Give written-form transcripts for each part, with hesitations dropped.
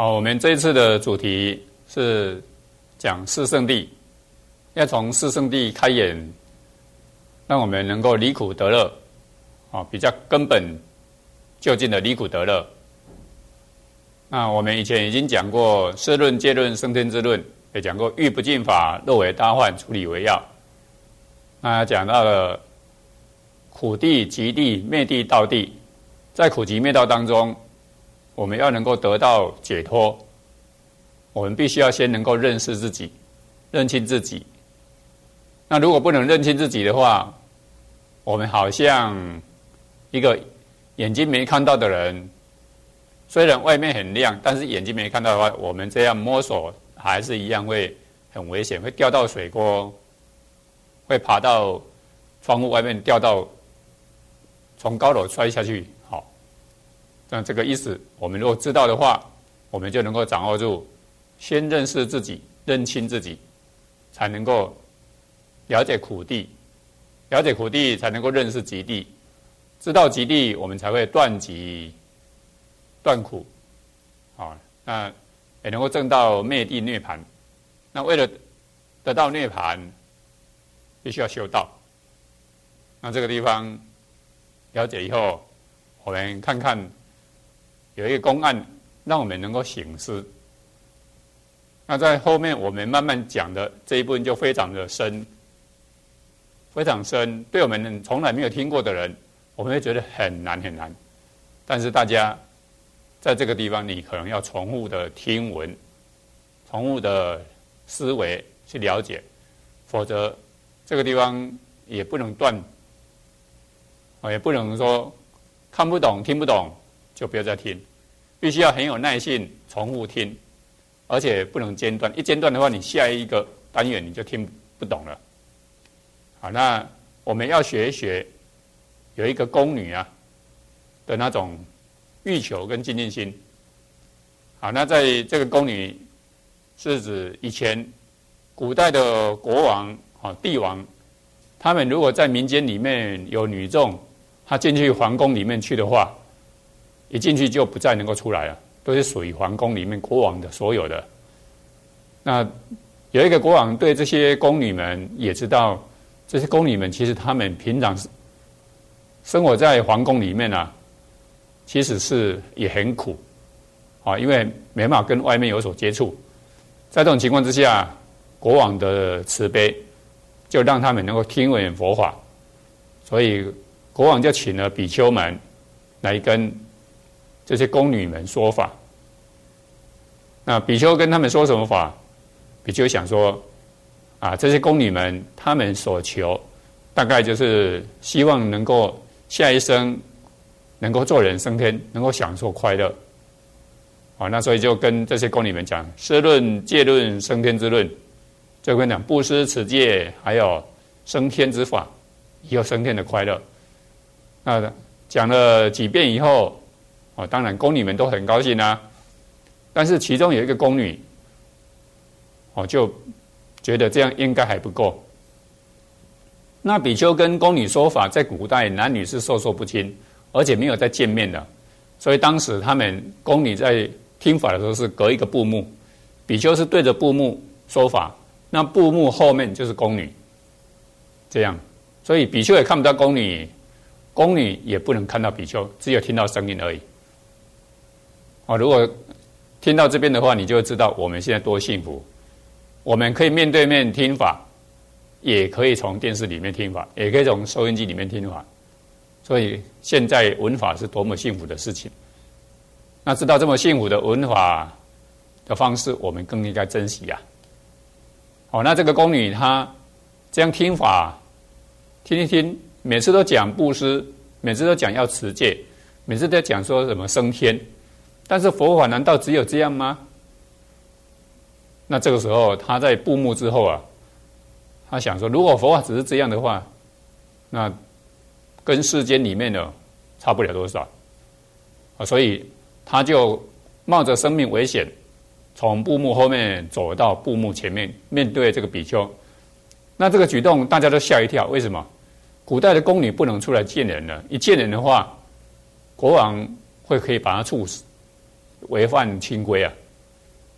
好，我们这一次的主题是讲四圣谛，要从四圣谛开眼，让我们能够离苦得乐，比较根本就近的离苦得乐。那我们以前已经讲过摄论、戒论、升天之论，也讲过欲不尽法，若为大患，处理为要。那讲到了苦谛、极谛、灭谛、道谛，在苦集灭道当中，我们要能够得到解脱，我们必须要先能够认识自己，认清自己。那如果不能认清自己的话，我们好像一个眼睛没看到的人，虽然外面很亮，但是眼睛没看到的话，我们这样摸索还是一样会很危险，会掉到水沟，会爬到窗户外面，掉到从高楼摔下去。好，那这个意思，我们如果知道的话，我们就能够掌握住，先认识自己，认清自己，才能够了解苦谛，了解苦谛才能够认识极谛，知道极谛，我们才会断集断苦，那也能够证到灭谛涅槃。那为了得到涅槃，必须要修道。那这个地方了解以后，我们看看有一个公案，让我们能够省思。那在后面我们慢慢讲的这一部分就非常的深，非常深，对我们从来没有听过的人，我们会觉得很难很难。但是大家在这个地方，你可能要重复的听闻，重复的思维去了解，否则这个地方也不能断，也不能说看不懂听不懂就不要再听，必须要很有耐性重复听，而且不能间断，一间断的话，你下一个单元你就听不懂了。好，那我们要学一学，有一个宫女的那种欲求跟精进心。好，那在这个宫女是指以前古代的国王帝王，他们如果在民间里面有女众，他进去皇宫里面去的话，一进去就不再能够出来了，都是属于皇宫里面国王的所有的。那有一个国王对这些宫女们也知道，这些宫女们其实他们平常生活在皇宫里面其实是也很苦因为没办法跟外面有所接触。在这种情况之下，国王的慈悲就让他们能够听闻佛法，所以国王就请了比丘们来跟这些宫女们说法。那比丘跟他们说什么法？比丘想说这些宫女们他们所求大概就是希望能够下一生能够做人升天，能够享受快乐。那所以就跟这些宫女们讲摄论、戒论、升天之论，就跟讲布施、持戒，还有升天之法，以后升天的快乐。那讲了几遍以后，当然宫女们都很高兴但是其中有一个宫女，就觉得这样应该还不够。那比丘跟宫女说法，在古代男女是授受不亲，而且没有再见面的，所以当时他们宫女在听法的时候是隔一个布幕，比丘是对着布幕说法，那布幕后面就是宫女，这样，所以比丘也看不到宫女，宫女也不能看到比丘，只有听到声音而已。如果听到这边的话，你就会知道我们现在多幸福，我们可以面对面听法，也可以从电视里面听法，也可以从收音机里面听法，所以现在闻法是多么幸福的事情。那知道这么幸福的闻法的方式，我们更应该珍惜那这个宫女她这样听法，听一听，每次都讲布施，每次都讲要持戒，每次都讲说什么升天，但是佛法难道只有这样吗？那这个时候她在布幕之后她想说，如果佛法只是这样的话，那跟世间里面的差不了多少所以他就冒着生命危险，从布幕后面走到布幕前面，面对这个比丘。那这个举动大家都吓一跳，为什么？古代的宫女不能出来见人了，一见人的话，国王可以把他处死，违犯清规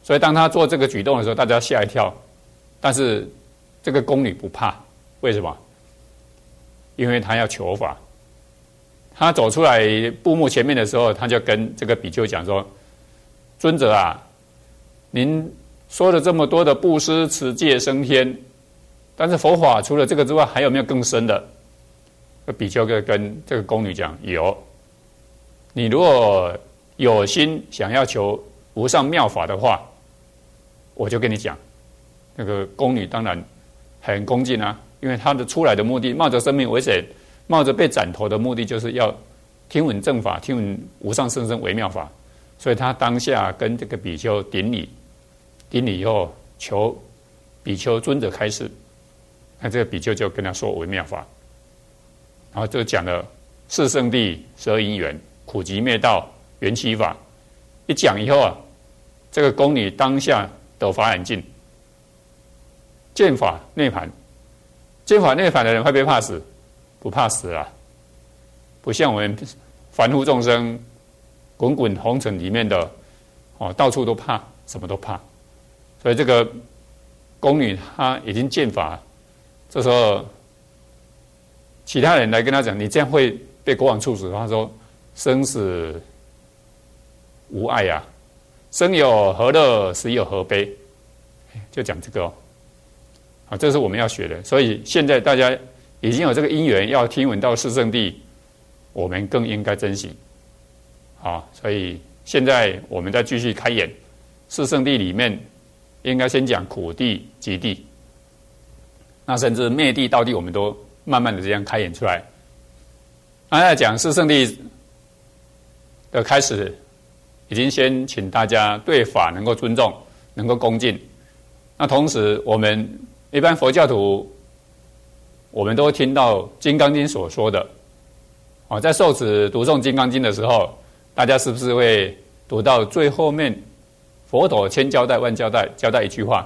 所以当他做这个举动的时候，大家吓一跳，但是这个宫女不怕，为什么？因为他要求法。他走出来布幕前面的时候，他就跟这个比丘讲说：“尊者啊，您说了这么多的布施、持戒、升天，但是佛法除了这个之外，还有没有更深的？”比丘就跟这个宫女讲：“有。你如果有心想要求无上妙法的话，我就跟你讲。”那个宫女当然很恭敬啊，因为她的出来的目的，冒着生命危险，冒着被斩头的目的，就是要听闻正法，听闻无上甚深微妙法。所以她当下跟这个比丘顶礼，顶礼以后求比丘尊者开示。那这个比丘就跟他说微妙法，然后就讲了四圣谛、12因缘、苦集灭道、缘起法。一讲以后啊，这个宫女当下得法眼净，见法涅槃。见法涅槃的人会不会怕死？不怕死啊！不像我们凡夫众生，滚滚红尘里面的到处都怕，什么都怕。所以这个宫女她已经见法，这时候其他人来跟她讲：“你这样会被国王处死。”她说：“生死无碍啊，生有何乐，死有何悲？”就讲这个哦。好，这是我们要学的。所以现在大家已经有这个因缘，要听闻到四圣谛，我们更应该珍惜。好，所以现在我们再继续开演四圣谛里面，应该先讲苦谛、集谛，那甚至灭谛、道谛，我们都慢慢的这样开演出来。那在讲四圣谛的开始，已经先请大家对法能够尊重，能够恭敬。那同时，我们一般佛教徒，我们都听到《金刚经》所说的，在受持读诵《金刚经》的时候，大家是不是会读到最后面，佛陀千交代万交代，交代一句话：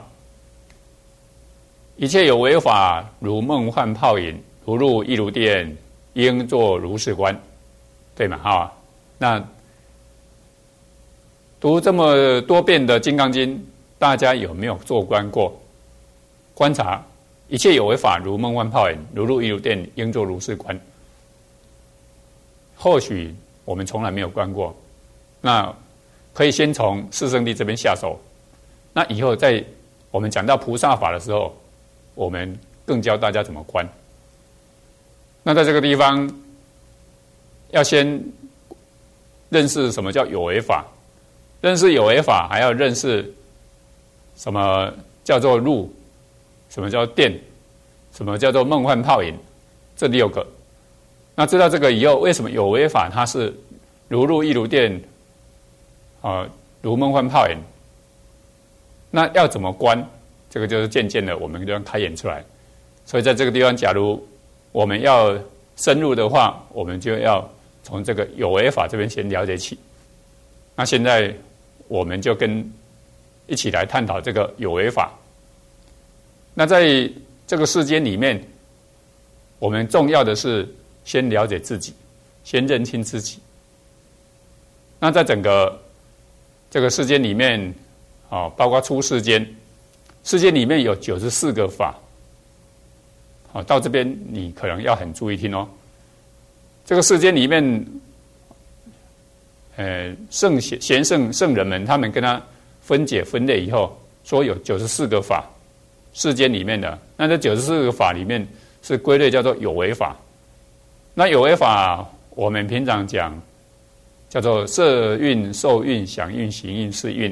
一切有为法，如梦幻泡影，如露亦如电，应作如是观，对吗？那读这么多遍的《金刚经》，大家有没有做观过？观察一切有为法，如梦幻泡影，如露亦如电，应作如是观。或许我们从来没有观过，那可以先从四圣谛这边下手。那以后在我们讲到菩萨法的时候，我们更教大家怎么观。那在这个地方，要先认识什么叫有为法，认识有为法，还要认识什么叫做露，什么叫电，什么叫做梦幻泡影，这6个。那知道这个以后，为什么有为法它是如露亦如电，如梦幻泡影？那要怎么观？这个就是渐渐的我们就要开演出来。所以在这个地方，假如我们要深入的话，我们就要从这个有为法这边先了解起。那现在我们就一起来探讨这个有为法。那在这个世间里面，我们重要的是先了解自己，先认清自己。那在整个这个世间里面，包括出世间，世间里面有94个法。到这边你可能要很注意听哦。这个世间里面，贤圣人们，他们跟他分解分类以后，说有94个法，世间里面的。那这94个法里面是归类叫做有为法。那有为法，我们平常讲叫做色蕴、受蕴、想蕴、行蕴、识蕴。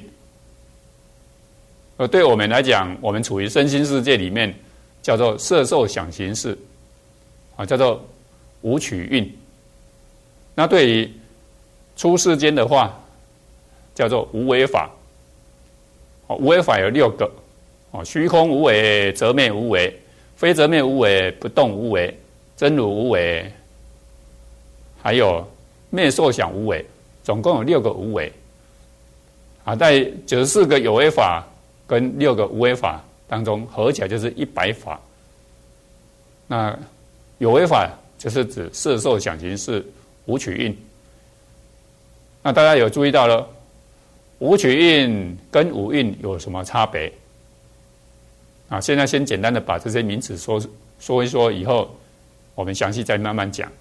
对我们来讲，我们处于身心世界里面，叫做色受想行识，叫做五取蕴。那对于出世间的话，叫做无为法。无为法有6个，虚空无为、则灭无为、非则灭无为、不动无为、真如无为，还有灭受想无为，总共有6个无为。在94个有为法跟6个无为法当中，合起来就是100法。那有为法就是指色受想行识五取蕴。那大家有注意到了， 武曲运跟五运有什么差别？啊，现在先简单的把这些名词说一说，以后我们详细再慢慢讲。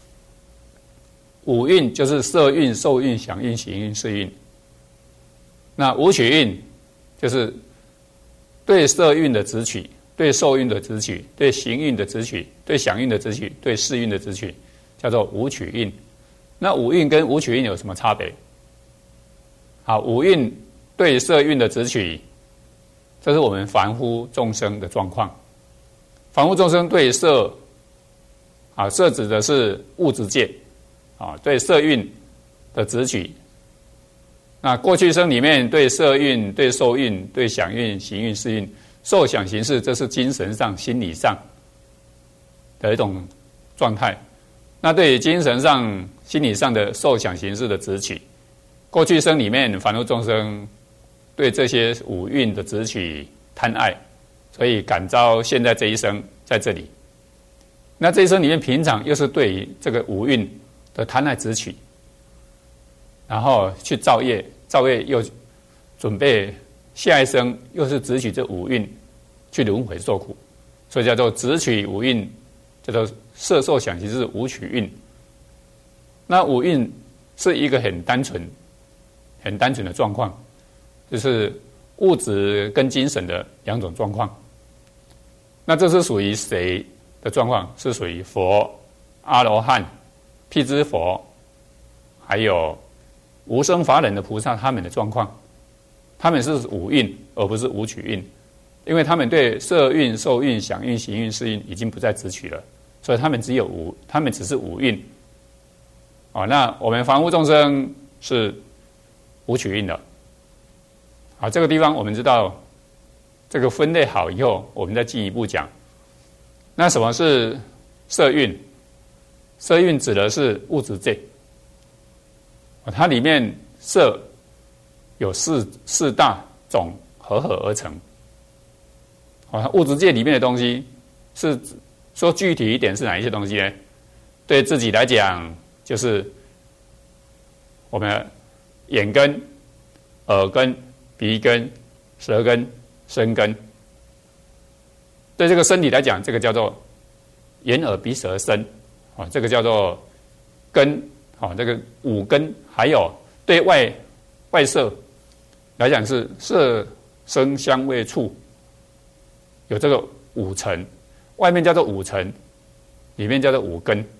五运就是色运、受运、想运、行运、识运。那武曲运就是对色运的直取，对受运的直取，对行运的直取，对想运的直取，对识运的直取，叫做武曲运。那五运跟武曲运有什么差别？好，五运对色运的直取，这是我们凡夫众生的状况。凡夫众生对色，啊，色指的是物质界，啊，对色运的直取。那过去生里面对色运、对受运、对想运、行运、识运、受想行识，这是精神上、心理上的一种状态。那对于精神上、心理上的受想行识的直取，过去生里面凡夫众生对这些五蕴的直取贪爱，所以感召现在这一生在这里。那这一生里面平常又是对于这个五蕴的贪爱直取，然后去造业，造业又准备下一生又是直取这五蕴去轮回受苦，所以叫做直取五蕴，叫做色受想行识五取蕴。那五蕴是一个很单纯的状况，就是物质跟精神的两种状况。那这是属于谁的状况？是属于佛、阿罗汉、辟支佛，还有无生法忍的菩萨他们的状况。他们是五蕴，而不是五取蕴，因为他们对色蕴、受蕴、想蕴、行蕴、识蕴已经不再直取了，所以他们只是五蕴。哦，那我们凡夫众生是五取蕴的。好，这个地方我们知道这个分类好以后，我们再进一步讲。那什么是色蕴？色蕴指的是物质界，它里面色有四大种合而成。物质界里面的东西是说具体一点是哪一些东西呢？对自己来讲，就是我们眼根、耳根、鼻根、舌根、身根。对这个身体来讲，这个叫做眼耳鼻舌身，这个叫做根，这个五根。还有对外色来讲是色声香味触，有这个五尘，外面叫做五尘，里面叫做五根。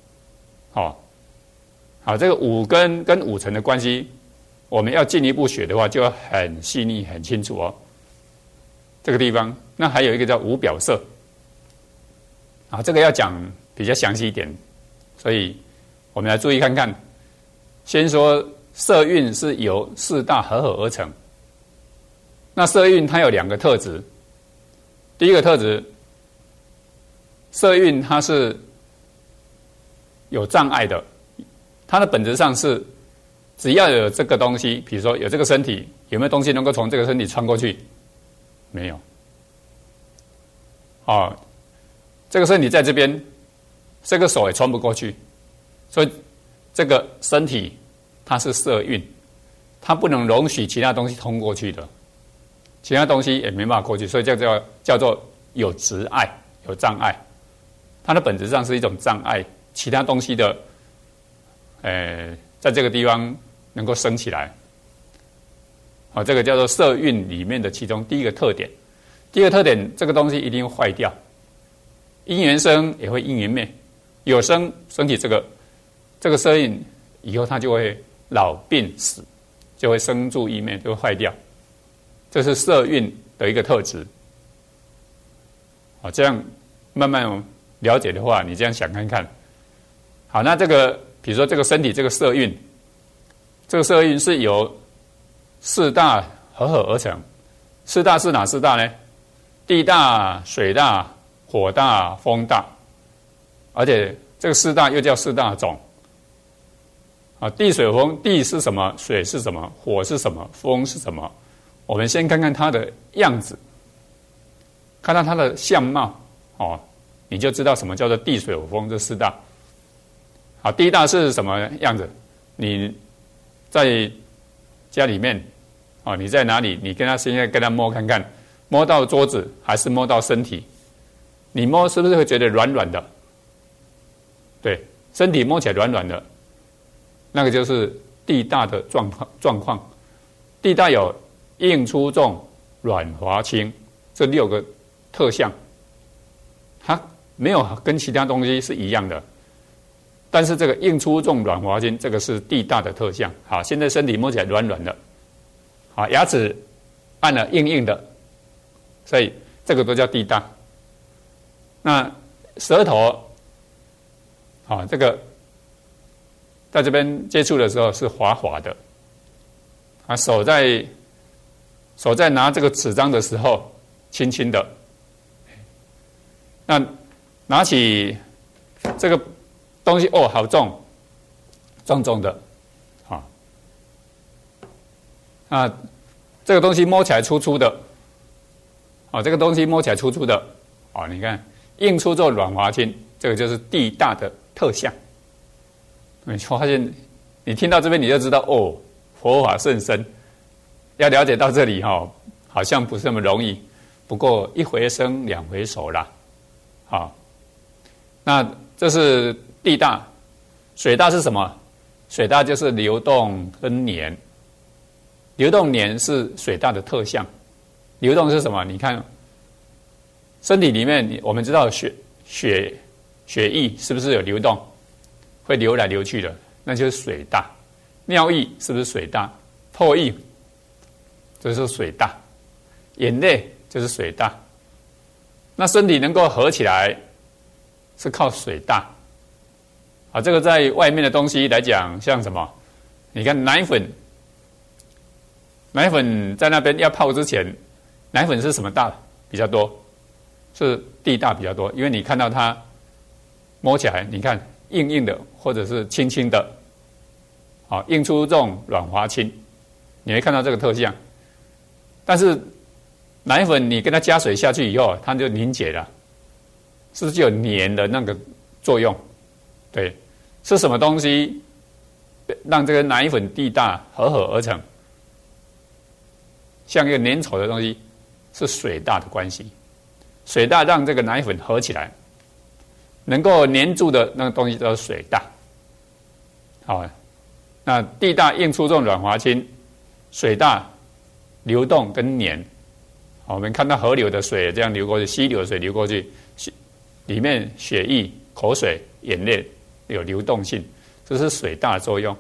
好，这个五根跟五尘的关系，我们要进一步学的话，就要很细腻、很清楚哦。这个地方，那还有一个叫五表色，这个要讲比较详细一点，所以我们来注意看看。先说色蕴是由四大合而成，那色蕴它有两个特质。第一个特质，色蕴它是有障碍的，它的本质上是只要有这个东西，比如说有这个身体，有没有东西能够从这个身体穿过去？没有。这个身体在这边，这个手也穿不过去，所以这个身体它是色蕴，它不能容许其他东西通过去的，其他东西也没办法过去，所以叫做有执碍、有障碍。它的本质上是一种障碍，其他东西的，在这个地方能够升起来。这个叫做色蕴里面的其中第一个特点。第二个特点，这个东西一定会坏掉，因缘生也会因缘灭，有升起这个色蕴以后，它就会老病死，就会生住异灭，就会坏掉。这是色蕴的一个特质。这样慢慢了解的话，你这样想看看。好，那这个比如说这个身体这个色蕴，这个色蕴是由四大合而成。四大是哪四大呢？地大、水大、火大、风大。而且这个四大又叫四大种。地水风，地是什么？水是什么？火是什么？风是什么？我们先看看它的样子，看到它的相貌，你就知道什么叫做地水火风这四大。好，地大是什么样子？你在家里面你在哪里？你现在跟他摸看看，摸到桌子还是摸到身体？你摸是不是会觉得软软的？对，身体摸起来软软的，那个就是地大的状况。地大有硬粗重、软滑轻这6个特项，它没有跟其他东西是一样的。但是这个硬粗重、软滑轻，这个是地大的特项。好，现在身体摸起来软软的，好，牙齿按了硬硬的，所以这个都叫地大。那舌头，这个在这边接触的时候是滑滑的，手在拿这个纸张的时候轻轻的，那拿起这个东西好重，重重的，这个东西摸起来粗粗的，这个东西摸起来粗粗的，你看硬粗重软滑轻，这个就是地大的特项。你发现你听到这边你就知道佛法甚深，要了解到这里好像不是那么容易，不过一回生两回熟啦。那这是地大。水大是什么？水大就是流动跟黏，流动黏是水大的特项。流动是什么？你看身体里面我们知道血液是不是有流动，会流来流去的，那就是水大。尿液是不是水大？唾液这就是水大，眼泪就是水大。那身体能够合起来是靠水大。这个在外面的东西来讲，像什么？你看奶粉在那边要泡之前，奶粉是什么大比较多？是地大比较多，因为你看到它摸起来，你看硬硬的或者是轻轻的，硬粗重软滑轻，你会看到这个特项。但是奶粉你跟它加水下去以后，它就凝结了，是不是就有黏的那个作用？对，是什么东西让这个奶粉地大合而成？像一个粘稠的东西，是水大的关系。水大让这个奶粉合起来，能够粘住的那个东西叫水大。那地大硬粗重软滑轻，水大流动跟黏。我们看到河流的水这样流过去，溪流的水流过去，里面血液、口水、眼泪有流动性，这是水大的作用。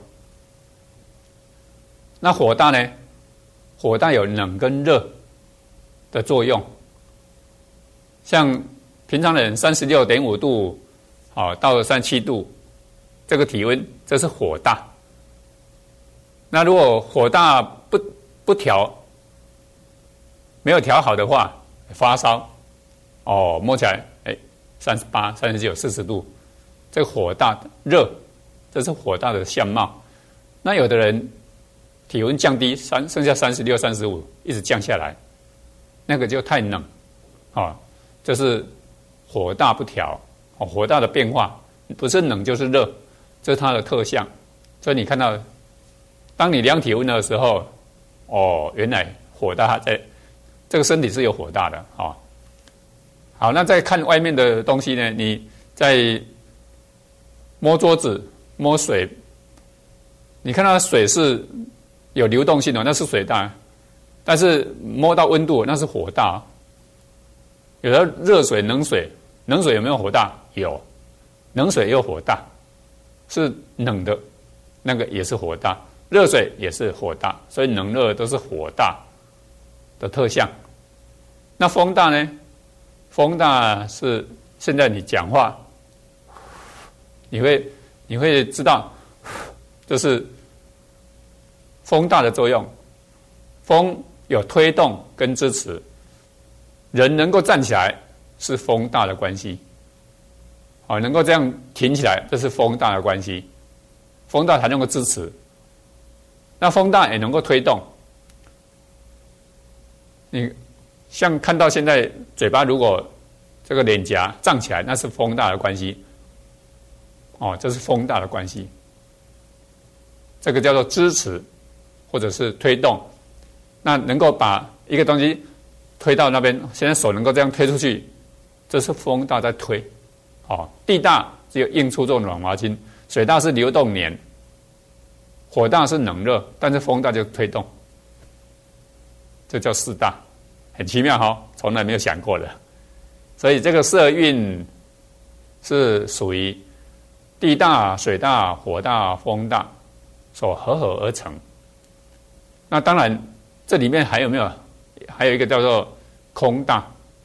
那火大呢？火大有冷跟热的作用。像平常人36.5度，到37度，这个体温，这是火大。那如果火大不调，没有调好的话，发烧，摸起来38、39、40度，这个火大热，这是火大的相貌。那有的人体温降低剩下36、35，一直降下来，那个就太冷，这是火大不调，火大的变化，不是冷就是热，这是它的特项。所以你看到，当你量体温的时候，原来火大在这个身体是有火大的。好，那再看外面的东西呢？你在摸桌子、摸水，你看到水是有流动性的，那是水大，但是摸到温度，那是火大。有的热水、冷水，冷水有没有火大？有，冷水也有火大，是冷的，那个也是火大，热水也是火大，所以冷热都是火大的特项。那风大呢？风大是现在你讲话，你会知道，这是风大的作用。风有推动跟支持，人能够站起来是风大的关系。能够这样挺起来，这是风大的关系。风大才能够支持，那风大也能够推动。你像看到现在嘴巴如果这个脸颊胀起来，那是风大的关系。这是风大的关系。这个叫做支持或者是推动。 那能够把一个东西推到那边，现在手能够这样推出去，这是风大在推。地大只有硬出这种软滑筋，水大是流动黏，火大是冷热，但是风大就推动，这叫四大，很奇妙从来没有想过的。所以这个色蕴是属于地大、水大、火大、风大所合而成。那当然，这里面还有没有？还有一个叫做空大。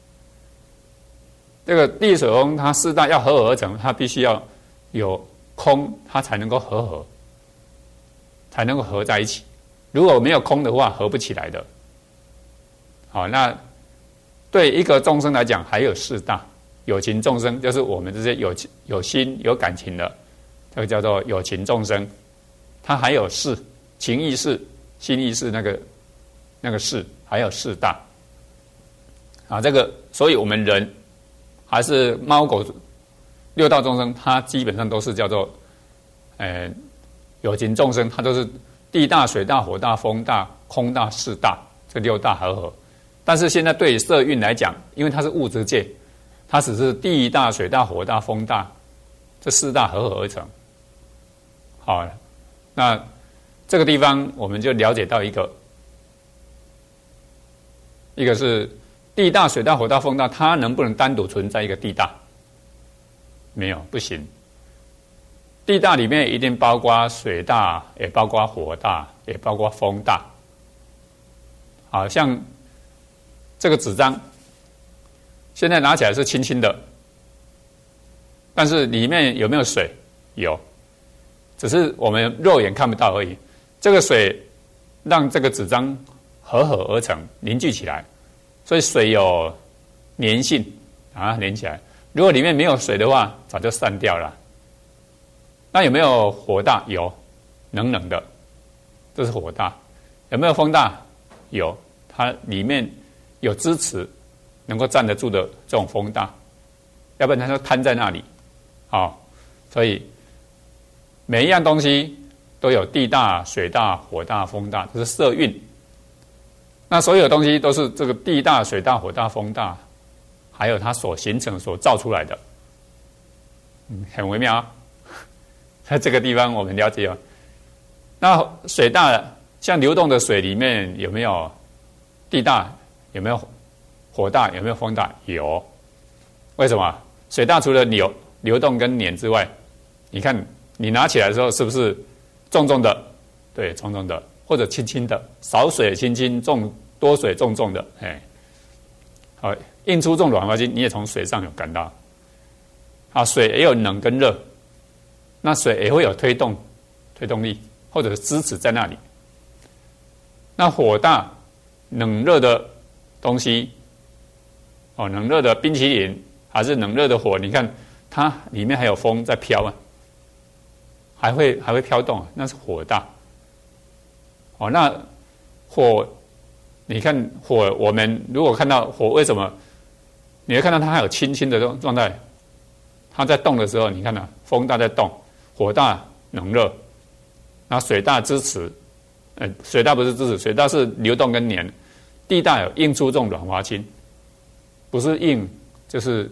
这个地水风它四大要合而成，它必须要有空，它才能够合，才能够合在一起。如果没有空的话，合不起来的。那对一个众生来讲，还有四大。有情众生就是我们这些有心有感情的，这个叫做有情众生。它还有事，情意识、心意识那个事，还有四大。这个，所以我们人还是猫狗六道众生，它基本上都是叫做有情众生，它都是地大、水大、火大、风大、空大、四大，这六大合。但是现在对色蕴来讲，因为它是物质界，它只是地大、水大、火大、风大这四大合而成。好，那这个地方我们就了解到一个是地大、水大、火大、风大，它能不能单独存在一个地大？没有，不行。地大里面一定包括水大，也包括火大，也包括风大。好像这个纸张，现在拿起来是轻轻的，但是里面有没有水？有，只是我们肉眼看不到而已。这个水让这个纸张合而成，凝聚起来，所以水有粘性粘起来。如果里面没有水的话，早就散掉了。那有没有火大？有，冷冷的，这是火大。有没有风大？有，它里面有支持，能够站得住的这种风大，要不然它就瘫在那里。所以每一样东西都有地大、水大、火大、风大，这是色蕴。那所有东西都是这个地大、水大、火大、风大，还有它所形成、所造出来的，很微妙。在这个地方我们了解那水大，像流动的水里面有没有地大？有没有火大？有没有风大？有。为什么？水大除了流动跟黏之外，你看你拿起来的时候是不是重重的？对，重重的，或者轻轻的，少水轻轻，多水重重的。好，印出这种软滑筋，你也从水上有感到。水也有冷跟热，那水也会有推动力，或者支持在那里。那火大，冷热的东西，冷热的冰淇淋还是冷热的火，你看它里面还有风在飘还会飘动，那是火大。那火，你看火，我们如果看到火，为什么你会看到它还有轻轻的状态？它在动的时候，你看风大在动，火大冷热，那水大支持，水大不是支持，水大是流动跟黏，地大有印出这种软滑筋，不是硬就是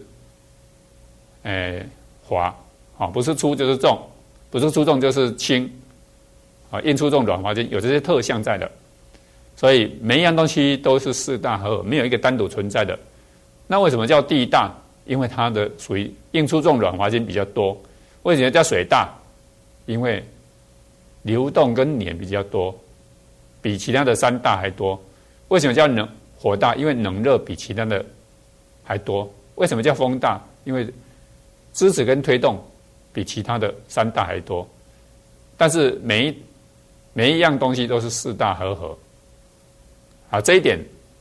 滑，不是粗就是重，不是粗重就是轻，印出这种软滑筋，有这些特项在的。所以每一样东西都是四大合，没有一个单独存在的。那为什么叫地大？因为它的属于印出这种软滑筋比较多。为什么叫水大？因为流动跟黏比较多，比其他的三大还多。为什么叫火大？因为冷热比其他的还多。为什么叫风大？因为支持跟推动比其他的三大还多。但是每一样东西都是四大合。这一点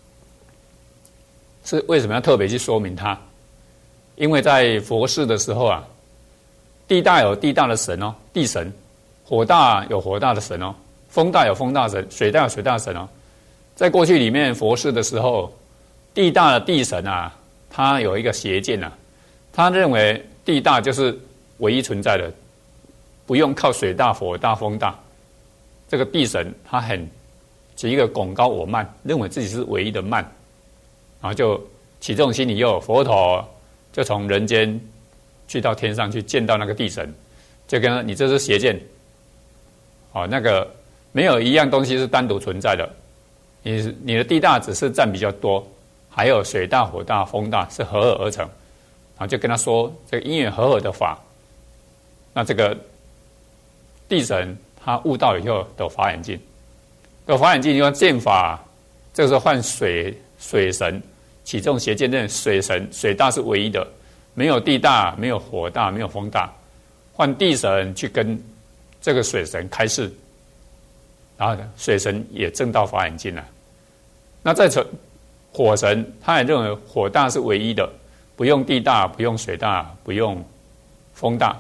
是为什么要特别去说明它？因为在佛事的时候地大有地大的神地神；火大有火大的神风大有风大神；水大有水大神在过去里面佛事的时候，地大的地神他有一个邪见他认为地大就是唯一存在的，不用靠水大、火大、风大。这个地神他很起一个拱高我慢，认为自己是唯一的慢，然后就起这种心理以后，佛陀就从人间去到天上去见到那个地神，就跟他你这是邪见，那个没有一样东西是单独存在的，你的地大只是占比较多，还有水大、火大、风大是合而成，然后就跟他说这个因缘合的法，那这个地神他悟到以后得法眼净，得法眼净以后见法，这个时候换水神起这种邪见，认水大是唯一的，没有地大，没有火大，没有风大，换地神去跟这个水神开示，然后水神也证到法眼净了。那再从火神，他也认为火大是唯一的，不用地大，不用水大，不用风大。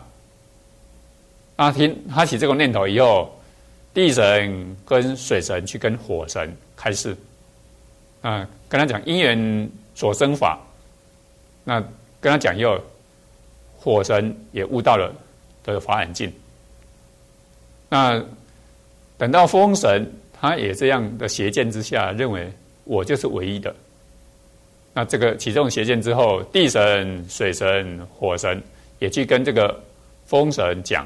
他起这个念头以后，地神跟水神去跟火神开示，跟他讲因缘所生法，那跟他讲以后，火神也悟到了的法眼净。那等到风神，他也这样的邪见之下，认为我就是唯一的。那这个起这种邪见之后，地神、水神、火神也去跟这个风神讲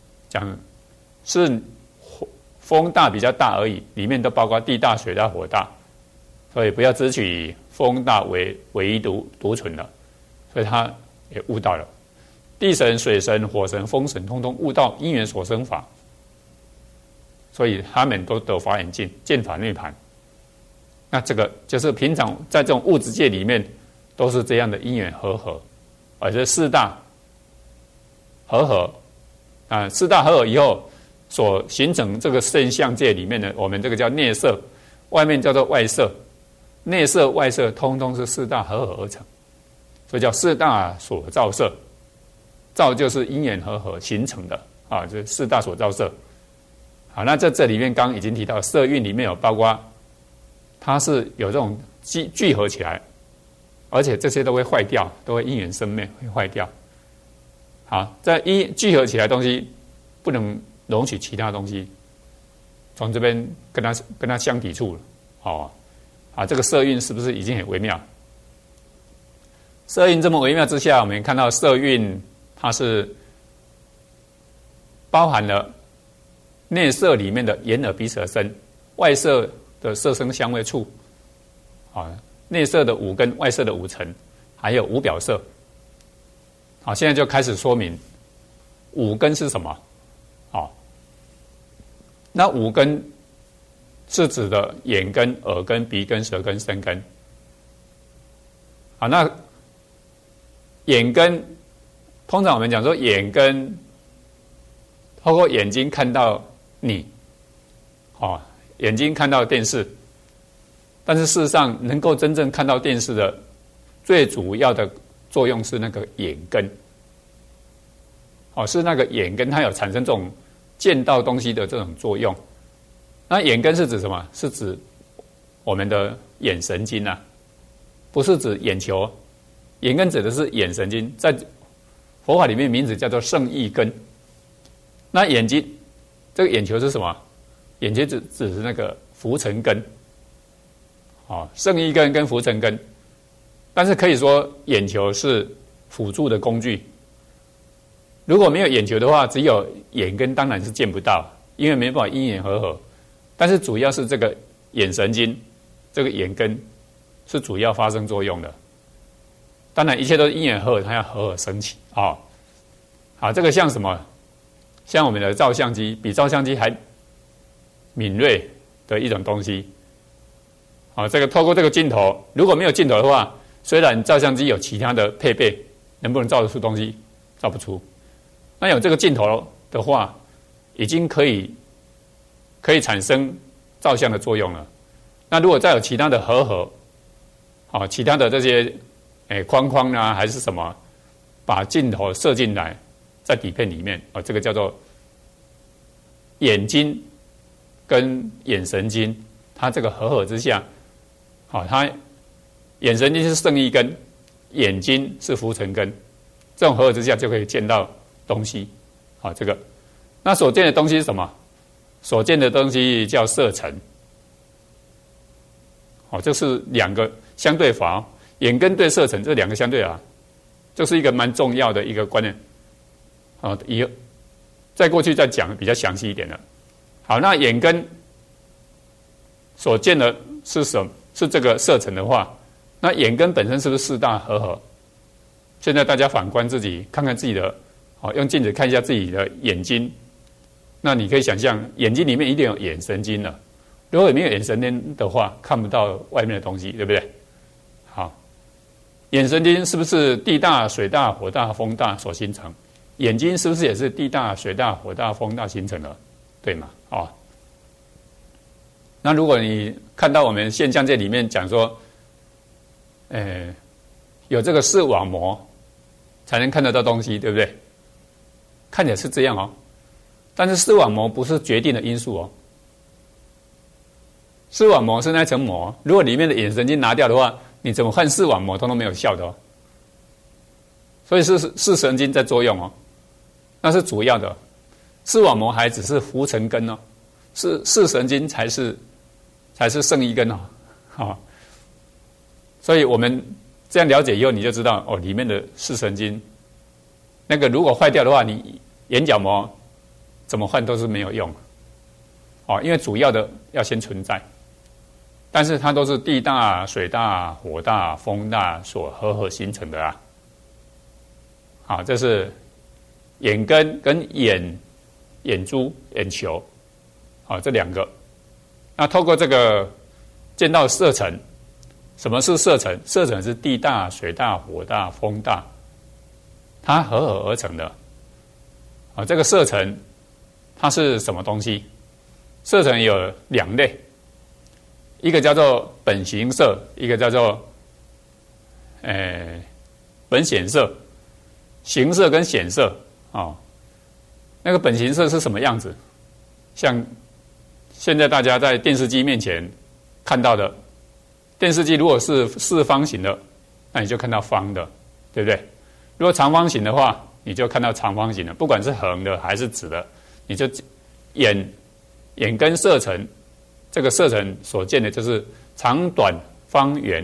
是风大比较大而已，里面都包括地大、水大、火大，所以不要只取风大为唯一独存的，所以他也悟到了地神、水神、火神、风神，通通悟到因缘所生法，所以他们都得法眼净，见法涅槃。那这个就是平常在这种物质界里面都是这样的因缘合，而且四大合四大合以后所形成这个现象界里面的，我们这个叫内色，外面叫做外色，内色外色通通是四大合而成，所以叫四大所造色，造就是因缘合形成的就是四大所造色。好，那在这里面刚刚已经提到色蕴里面有包括它是有这种聚合起来，而且这些都会坏掉，都会因缘生灭会坏掉。好，在聚合起来的东西不能容许其他东西从这边跟它相抵触了。这个色蕴是不是已经很微妙？色蕴这么微妙之下，我们看到色蕴它是包含了内色里面的眼耳鼻舌身，外色的色声香味触，内色的五根，外色的五尘，还有五表色。好，现在就开始说明五根是什么。那五根是指的眼根、耳根、鼻根、舌根、身根。好，那眼根，通常我们讲说眼根透过眼睛看到你，眼睛看到电视，但是事实上能够真正看到电视的最主要的作用是那个眼根，是那个眼根它有产生这种见到东西的这种作用。那眼根是指什么？是指我们的眼神经啊，不是指眼球。眼根指的是眼神经，在佛法里面名字叫做胜意根。那眼睛这个眼球是什么？眼球指是那个浮尘根，胜意根跟浮尘根。但是可以说眼球是辅助的工具。如果没有眼球的话，只有眼根当然是见不到，因为没办法因缘合。但是主要是这个眼神经，这个眼根是主要发生作用的。当然一切都是因缘合，它要合而生起。好，这个像什么？像我们的照相机，比照相机还敏锐的一种东西。这个透过这个镜头，如果没有镜头的话，虽然照相机有其他的配备，能不能照得出东西？照不出。那有这个镜头的话，已经可以产生照相的作用了。那如果再有其他的合，其他的这些框啊还是什么，把镜头射进来，在底片里面，这个叫做眼睛跟眼神经，它这个合之下，它眼神经是胜意根，眼睛是浮尘根，这种合之下就可以见到东西。这个那所见的东西是什么？所见的东西叫色尘。 这是两个相对法，眼根对色尘这两个相对法，这是一个蛮重要的一个观念。以后再过去再讲比较详细一点的。好，那眼根所见的是什么？是这个色尘的话，那眼根本身是不是四大和合？现在大家反观自己，看看自己的，用镜子看一下自己的眼睛。那你可以想象，眼睛里面一定有眼神经的。如果没有眼神经的话，看不到外面的东西，对不对？好，眼神经是不是地大、水大、火大、风大所形成？眼睛是不是也是地大、水大、火大、风大形成的？对吗？那如果你看到我们现象界里面讲说，有这个视网膜才能看得到东西，对不对？看起来是这样但是视网膜不是决定的因素视网膜是那层膜，如果里面的眼神经拿掉的话，你怎么换视网膜通通没有效的所以是视神经在作用那是主要的，视网膜还只是浮尘根视神经才是胜一根所以我们这样了解以后，你就知道里面的视神经那个如果坏掉的话，你眼角膜怎么换都是没有用因为主要的要先存在，但是它都是地大、水大、火大、风大所合合形成的好，这是眼根跟眼珠、眼球这两个。那透过这个见到色尘，什么是色尘？色尘是地大、水大、火大、风大，它合合而成的这个色尘它是什么东西？色尘有两类，一个叫做本形色，一个叫做本显色。形色跟显色那个本形色是什么样子？像现在大家在电视机面前看到的，电视机如果是四方形的，那你就看到方的，对不对？如果长方形的话，你就看到长方形的，不管是横的还是直的，你就眼根色尘，这个色尘所见的就是长短方圆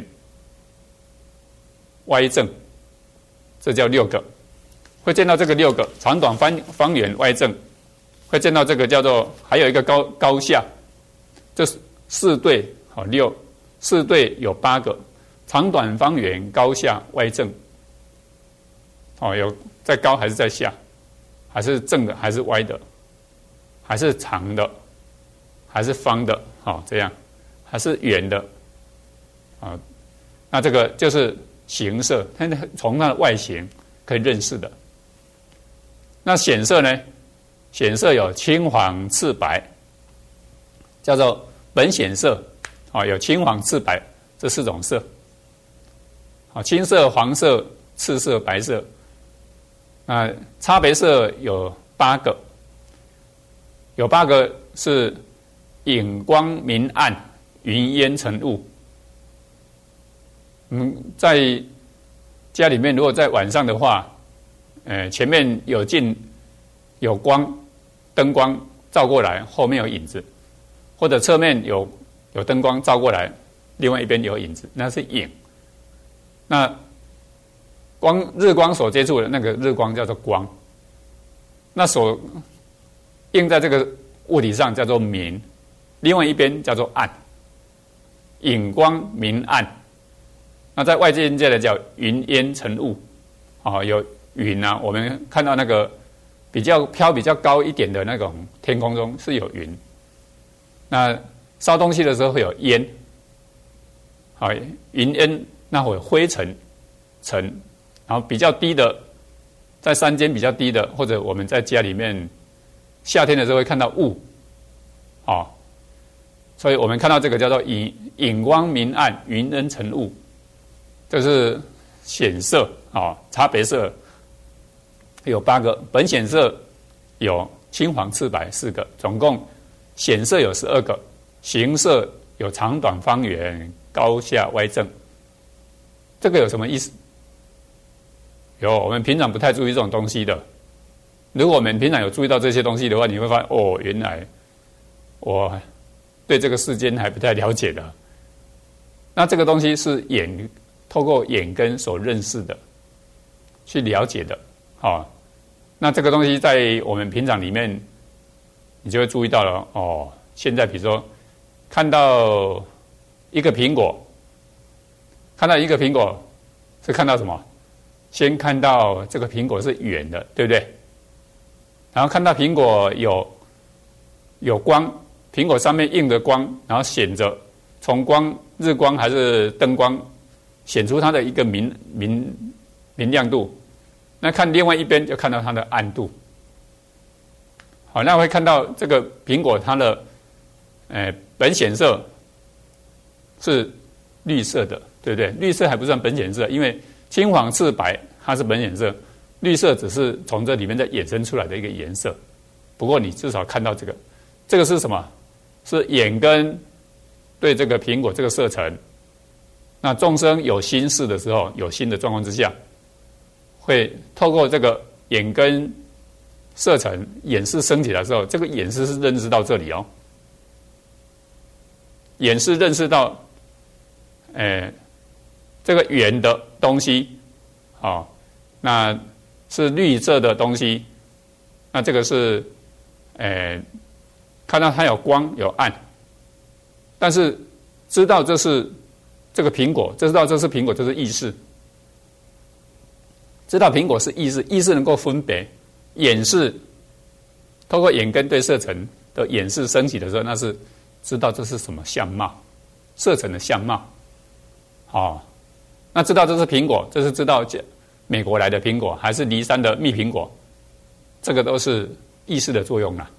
歪正，这叫六个，会见到这个六个长短方圆歪正，会见到这个叫做还有一个高下，这四对四对有8个长短方圆高下歪正有在高还是在下，还是正的还是歪的，还是长的还是方的这样，还是圆的那这个就是形色，从它的外形可以认识的。那显色呢？显色有青黄赤白，叫做本显色有青黄赤白这4种色青色、黄色、赤色、白色。那差别色有8个，有8个是影光明暗、云烟尘雾。在家里面如果在晚上的话，前面有镜有光，灯光照过来，后面有影子，或者侧面有灯光照过来，另外一边有影子，那是影。那日光所接触的那个日光叫做光，那所映在这个物体上叫做明，另外一边叫做暗，影光明暗。那在外界的叫云烟尘雾有云我们看到那个比较高一点的那种天空中是有云，那烧东西的时候会有烟云烟，那会有灰尘然后比较低的，在山间比较低的，或者我们在家里面夏天的时候会看到雾所以我们看到这个叫做影光明暗、云烟尘雾，这是显色差别色有8个，本显色有青黄赤白4个，总共显色有12个，形色有长短方圆高下歪正。这个有什么意思？我们平常不太注意这种东西的，如果我们平常有注意到这些东西的话，你会发现原来我对这个世间还不太了解的那这个东西是透过眼根所认识的，去了解的。好，那这个东西在我们平常里面，你就会注意到了。哦，现在比如说看到一个苹果，是看到什么？先看到这个苹果是圆的，对不对？然后看到苹果有光，苹果上面映着光，然后显着从日光还是灯光显出它的一个明亮度。那看另外一边就看到它的暗度。好，那会看到这个苹果它的本显色是绿色的，对不对？绿色还不算本显色，因为青黄赤白它是本显色，绿色只是从这里面再衍生出来的一个颜色。不过你至少看到这个是什么？是眼根对这个苹果这个色尘。那众生有心事的时候，有心的状况之下，会透过这个眼根色尘眼识升起来的时候，这个眼识是认识到这里哦。眼识认识到这个圆的东西，哦，那是绿色的东西，那这个是看到它有光有暗，但是知道这是这个苹果，知道这是苹果，这是意识。知道苹果是意识，意识能够分别，眼识透过眼根对色尘的眼识升起的时候，那是知道这是什么相貌，色尘的相貌。哦，那知道这是苹果，这是知道美国来的苹果还是梨山的蜜苹果，这个都是意识的作用啦。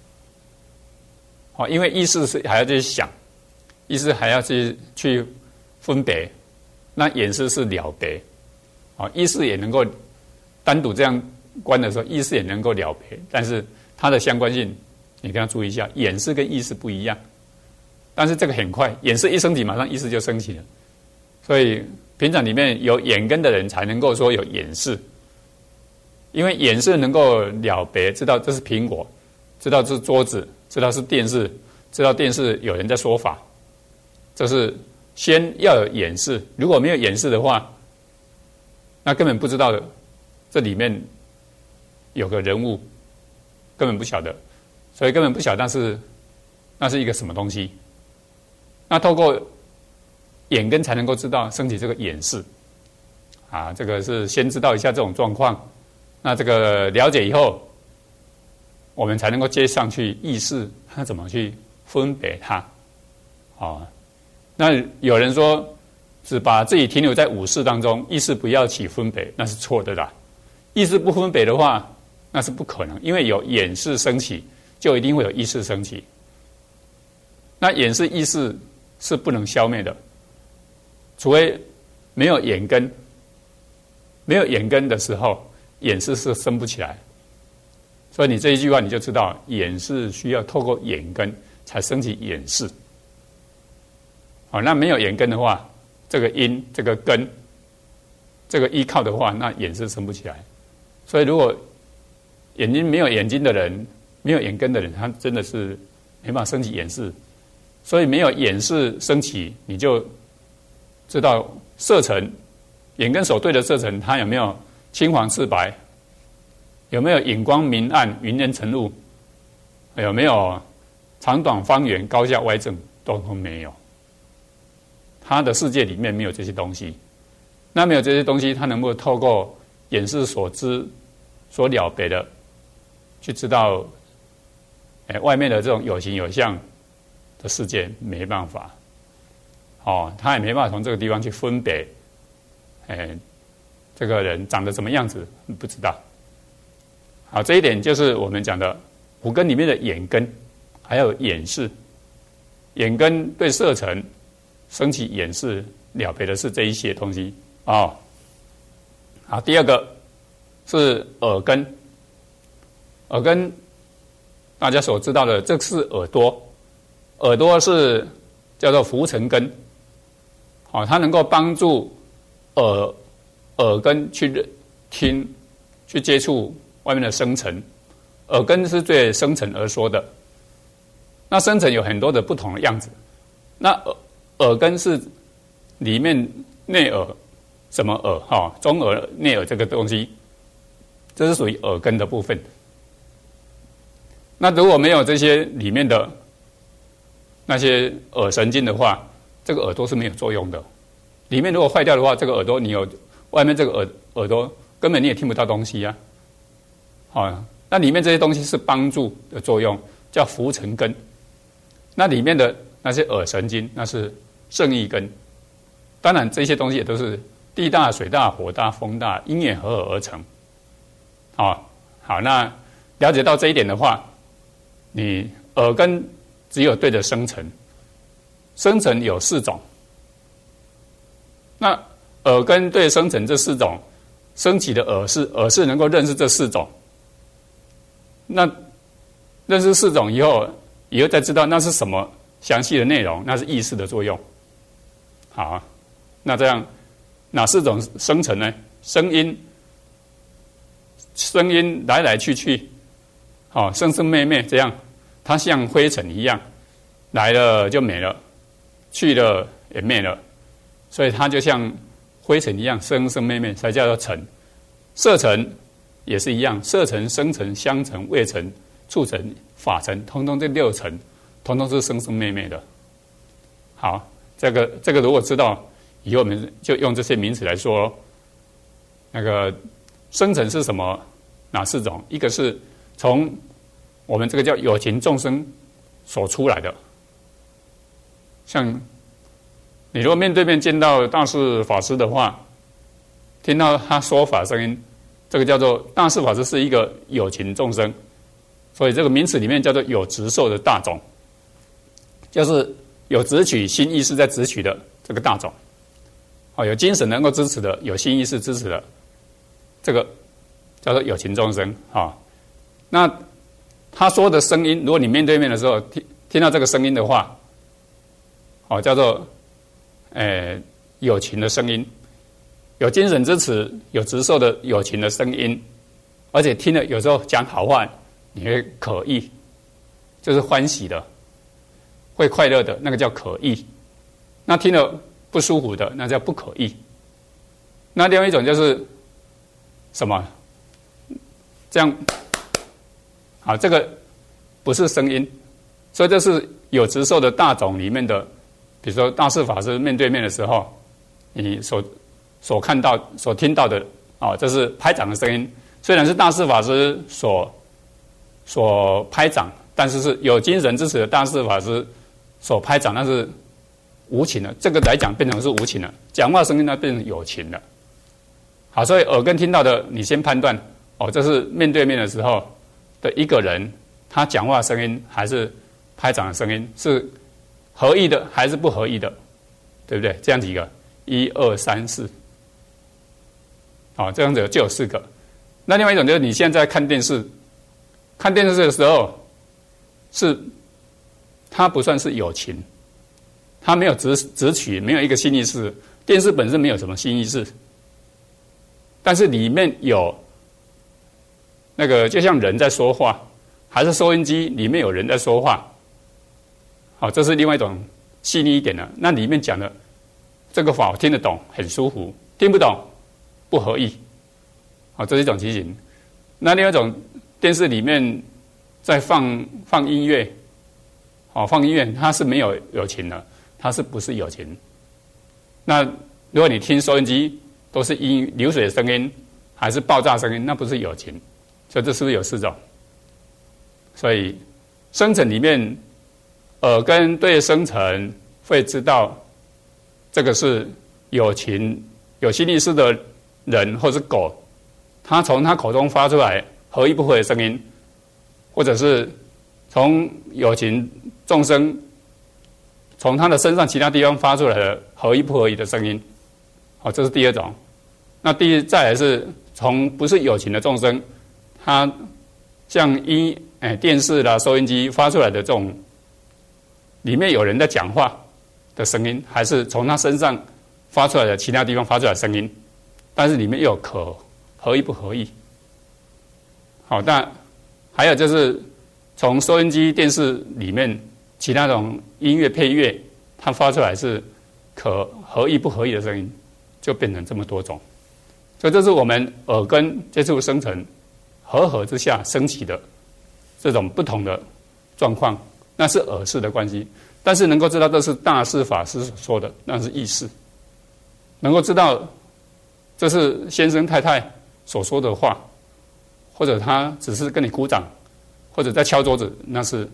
哦，因为意识是还要去想，意识还要去分别，那眼识是了别。哦，意识也能够单独这样观的时候，意识也能够了别，但是它的相关性，你一定要注意一下，眼识跟意识不一样。但是这个很快，眼识一升起，马上意识就升起了。所以平常里面有眼根的人才能够说有眼识，因为眼识能够了别，知道这是苹果，知道这是桌子，知道是电视，知道电视有人在说法，这是先要有眼识。如果没有眼识的话，那根本不知道的，这里面有个人物，根本不晓得，所以根本不晓得那是一个什么东西。那透过眼根才能够知道升起这个眼识，啊，这个是先知道一下这种状况。那这个了解以后，我们才能够接上去意识，它怎么去分别它，哦，那有人说，只把自己停留在五识当中，意识不要起分别，那是错的啦。意识不分别的话，那是不可能，因为有眼识升起，就一定会有意识升起。那眼识意识是不能消灭的，除非没有眼根。没有眼根的时候，眼识是升不起来。所以你这一句话你就知道，眼识需要透过眼根才升起眼识。好，那没有眼根的话，这个因、这个根、这个依靠的话，那眼识升不起来。所以如果眼睛没有眼睛的人，没有眼根的人，他真的是没办法升起眼识。所以没有眼识升起，你就知道色尘，眼根所对的色尘，它有没有青黄赤白，有没有影光明暗、云烟尘雾，有没有长短方圆、高下歪正，都没有。他的世界里面没有这些东西，那没有这些东西，他能不能透过眼识所知、所了别的，去知道，外面的这种有形有相的世界？没办法，哦，他也没办法从这个地方去分别，这个人长得什么样子不知道。好，这一点就是我们讲的五根里面的眼根，还有眼识。眼根对色尘升起眼识，了别的是这一些东西哦。好，第二个是耳根。耳根大家所知道的，这是耳朵。耳朵是叫做浮尘根，好，它能够帮助耳根去听、去接触外面的声尘。耳根是对声尘而说的。那声尘有很多的不同的样子。那耳根是里面内耳什么耳哈，中耳、内耳这个东西，这是属于耳根的部分。那如果没有这些里面的那些耳神经的话，这个耳朵是没有作用的。里面如果坏掉的话，这个耳朵你有外面这个耳朵根本你也听不到东西啊。好，那里面这些东西是帮助的作用，叫浮尘根。那里面的那些耳神经，那是胜意根。当然这些东西也都是地大、水大、火大、风大，因缘合而成。好，那了解到这一点的话，你耳根只有对着生成，生成有4种。那耳根对生成这4种，升起的耳是能够认识这4种。那认识4种以后再知道那是什么详细的内容，那是意识的作用。好，那这样哪4种生成呢？声音来来去去，生生灭灭，这样它像灰尘一样，来了就没了，去了也灭了，所以它就像灰尘一样，生生灭灭，才叫做尘。色尘也是一样，色尘、声尘、香尘、味尘、触尘、法尘，通通这6尘，通通是生生灭灭的。好，这个如果知道以后，我们就用这些名词来说。那个生尘是什么？哪4种？一个是从我们这个叫有情众生所出来的，像你如果面对面见到大士法师的话，听到他说法声音，这个叫做大士法师是一个有情众生，所以这个名词里面叫做有执受的大种，就是有执取心意识在执取的这个大种，有精神能够支持的，有心意识支持的，这个叫做有情众生。那他说的声音，如果你面对面的时候听到这个声音的话，叫做有情的声音，有精神支持、有执受的有情的声音，而且听了有时候讲好话，你会可意，就是欢喜的，会快乐的，那个叫可意。那听了不舒服的，那叫不可意。那另外一种就是什么？这样，好，这个不是声音，所以这是有执受的大种里面的，比如说大士法师面对面的时候，你所看到、所听到的，这是拍掌的声音。虽然是大士法师所拍掌，但是是有精神支持的大士法师所拍掌，那是无情的。这个来讲变成是无情的，讲话声音呢变成有情的。好，所以耳根听到的，你先判断，这是面对面的时候的一个人，他讲话声音还是拍掌的声音，是合意的还是不合意的，对不对？这样几个，1、2、3、4，这样子就有4个。那另外一种就是你现在看电视，看电视的时候，是它不算是有情，它没有执取，没有一个心意识，电视本身没有什么心意识，但是里面有那个就像人在说话，还是收音机里面有人在说话，这是另外一种细腻一点的。那里面讲的这个法我听得懂，很舒服；听不懂，不合意。这是一种情形。那另外一种，电视里面在放音乐，放音乐它是没有情的，它是不是有情？那如果你听收音机都是流水的声音，还是爆炸声音，那不是有情。所以这是不是有4种？所以生成里面，耳根对生成会知道这个是有情、有心意识的人或是狗，他从他口中发出来合意不合的声音，或者是从有情众生从他的身上其他地方发出来的合意不合意的声音。这是第2种。那再来是从不是有情的众生，他像电视啦、收音机发出来的这种里面有人在讲话的声音，还是从他身上发出来的其他地方发出来的声音，但是里面又有合意不合意。但还有就是从收音机、电视里面其他种音乐配乐，它发出来是可合意不合意的声音，就变成这么多种。所以这是我们耳根接触生成合之下升起的这种不同的状况，那是耳识的关系。但是能够知道这是大师法师所说的，那是意识。能够知道这是先生太太所说的话，或者他只是跟你鼓掌，或者在敲桌子，那是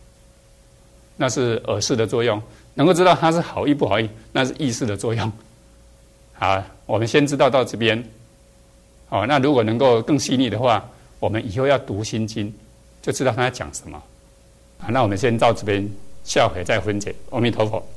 耳识的作用。能够知道他是好意不好意，那是意识的作用。好，我们先知道到这边。好，那如果能够更细腻的话，我们以后要读心经，就知道他在讲什么。好，那我们先到这边，下回再分解。阿弥陀佛。